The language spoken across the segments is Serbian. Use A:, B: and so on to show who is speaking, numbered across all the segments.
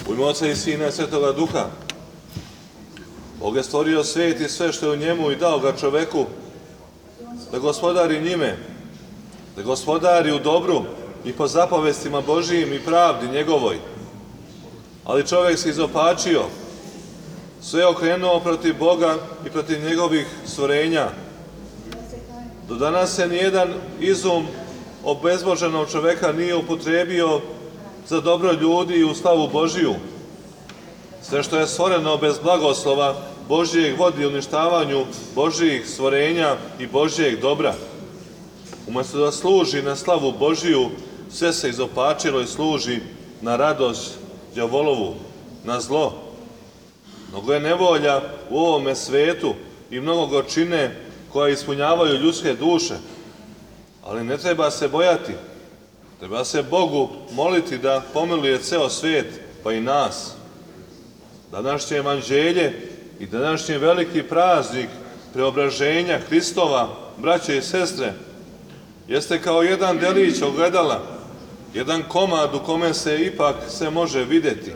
A: U ime Oca i Sina i Svetoga Duha. Bog je stvorio svijet i sve što je u njemu i dao ga čoveku da gospodari njime, da gospodari u dobru i po zapovestima Božijim i pravdi njegovoj. Ali čovjek se izopačio, sve okrenuo protiv Boga i protiv njegovih stvorenja. Do danas se nijedan izum obezboženog čoveka nije upotrijebio za dobro ljudi i u slavu Božiju. Sve što je stvoreno bez blagoslova Božijeg vodi uništavanju Božijih stvorenja i Božijeg dobra. Umjesto da služi na slavu Božiju, sve se izopačilo i služi na radost đavolovu, na zlo. Mnogo je nevolja u ovome svetu i mnogo gorčine koja ispunjavaju ljudske duše, ali ne treba se bojati. Treba se Bogu moliti da pomiluje ceo svijet, pa i nas. Današnje evanđelje i današnji veliki praznik preobraženja Hristova, braće i sestre, jeste kao jedan delić ogledala, jedan komad u kome se ipak se može vidjeti.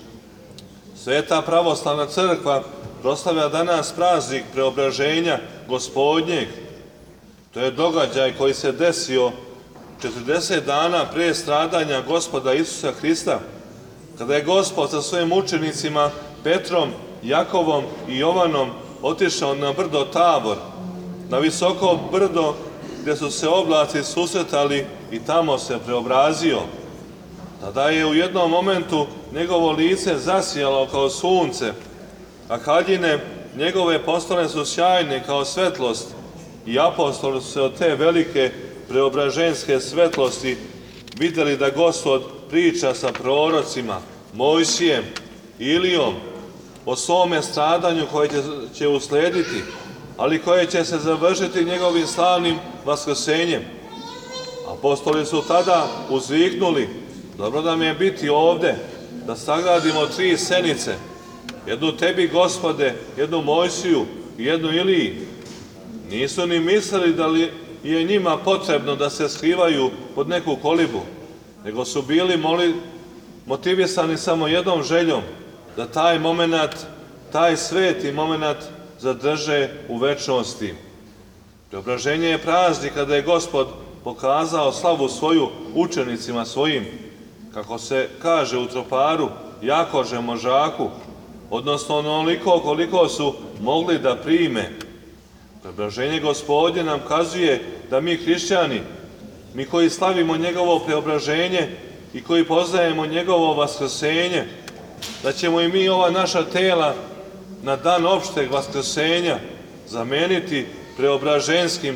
A: Sveta pravoslavna crkva proslavlja danas praznik preobraženja Gospodnjeg. To je događaj koji se desio 40 dana pre stradanja Gospoda Isusa Hrista, kada je Gospod sa svojim učenicima Petrom, Jakovom i Jovanom otišao na brdo Tabor, na visoko brdo gdje su se oblaci susretali i tamo se preobrazio. Tada je u jednom momentu njegovo lice zasijalo kao sunce, a haljine njegove postale su sjajne kao svetlost i apostoli su se od te velike preobraženske svetlosti vidjeli da Gospod priča sa prorocima, Mojsijem, Ilijom, o svome stradanju koje će uslediti, ali koje će se završiti njegovim slavnim vaskrsenjem. Apostoli su tada uzviknuli: dobro nam je biti ovde, da sagradimo 3 senice, jednu tebi, Gospode, jednu Mojsiju i jednu Iliji. Nisu ni mislili da li je njima potrebno da se skrivaju pod neku kolibu, nego su bili motivisani samo jednom željom, da taj moment, taj sveti moment zadrže u večnosti. Preobraženje je praznik kada je Gospod pokazao slavu svoju učenicima svojim, kako se kaže u troparu, jakože možaku, odnosno onoliko koliko su mogli da prime. Preobraženje Gospodnje nam kazuje da mi hrišćani, mi koji slavimo njegovo preobraženje i koji poznajemo njegovo vaskrsenje, da ćemo i mi ova naša tela na dan opšteg vaskrsenja zameniti preobraženskim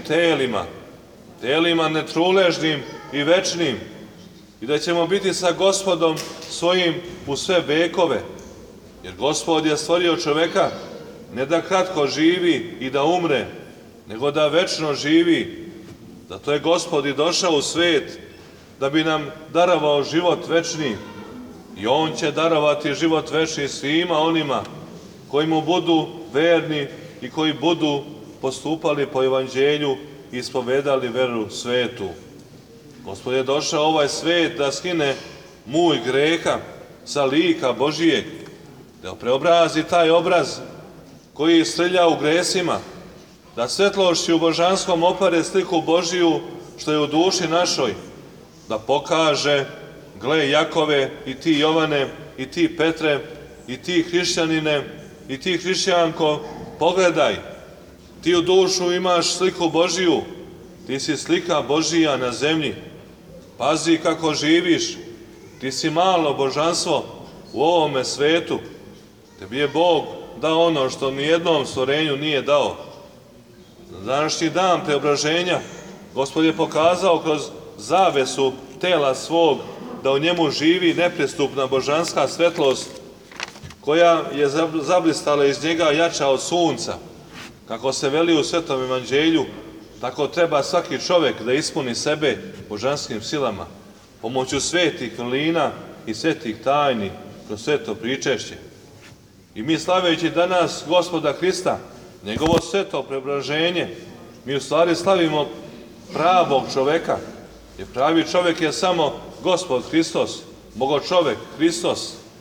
A: telima netruležnim i večnim, i da ćemo biti sa Gospodom svojim u sve vekove. Jer Gospod je stvorio čoveka ne da kratko živi i da umre, nego da večno živi. Zato je Gospod i došao u svet da bi nam darovao život večni. I On će darovati život večni svima onima koji mu budu verni i koji budu postupali po evanđelju i ispovedali veru svetu. Gospod je došao u ovaj svet da skine mulj greha sa lika Božijeg, da preobrazi taj obraz koji strlja u gresima, da svetlošću božanskom opere sliku Božiju što je u duši našoj, da pokaže: gle Jakove, i ti Jovane, i ti Petre, i ti hrišćanine, i ti hrišćanko, pogledaj, ti u dušu imaš sliku Božiju, ti si slika Božija na zemlji, pazi kako živiš, ti si malo božanstvo u ovome svetu, tebi je Bog dao ono što nijednom stvorenju nije dao. Na današnji dan preobraženja Gospod je pokazao kroz zavesu tela svog da u njemu živi neprestupna božanska svetlost koja je zablistala iz njega jača od sunca. Kako se veli u Svetom evanđelju, tako treba svaki čovjek da ispuni sebe božanskim silama, pomoću svetih vrlina i svetih tajni kroz sveto pričešće. I mi slaveći danas Gospoda Hrista, njegovo sveto preobraženje, mi u stvari slavimo pravog čoveka, jer pravi čovjek je samo Gospod Hristos, Bogočovek Hristos.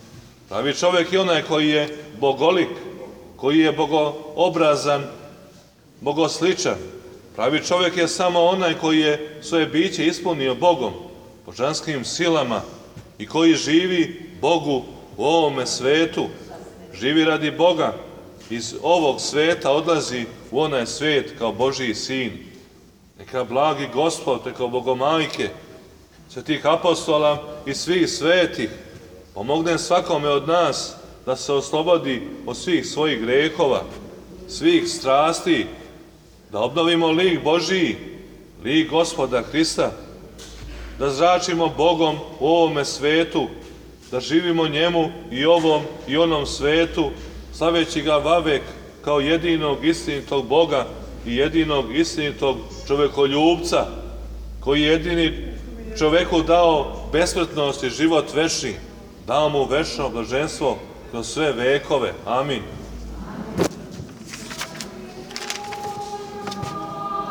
A: Pravi čovjek je onaj koji je bogolik, koji je bogoobrazan, bogosličan. Pravi čovjek je samo onaj koji je svoje biće ispunio Bogom, božanskim silama i koji živi Bogu u ovome svetu. Živi radi Boga. Iz ovog sveta odlazi u onaj svet kao Božji sin. Neka blagi Gospod preko Bogomajke, svetih apostola i svih svetih pomogne svakome od nas da se oslobodi od svih svojih grehova, svih strasti, da obnovimo lik Božiji, lik Gospoda Hrista, da zračimo Bogom u ovome svetu, da živimo njemu i ovom i onom svetu, slaveći ga vavek kao jedinog istinitog Boga i jedinog istinitog čovekoljubca, koji je jedini čoveku dao besmrtnost i život večni, dao mu večno blaženstvo kroz sve vekove. Amin.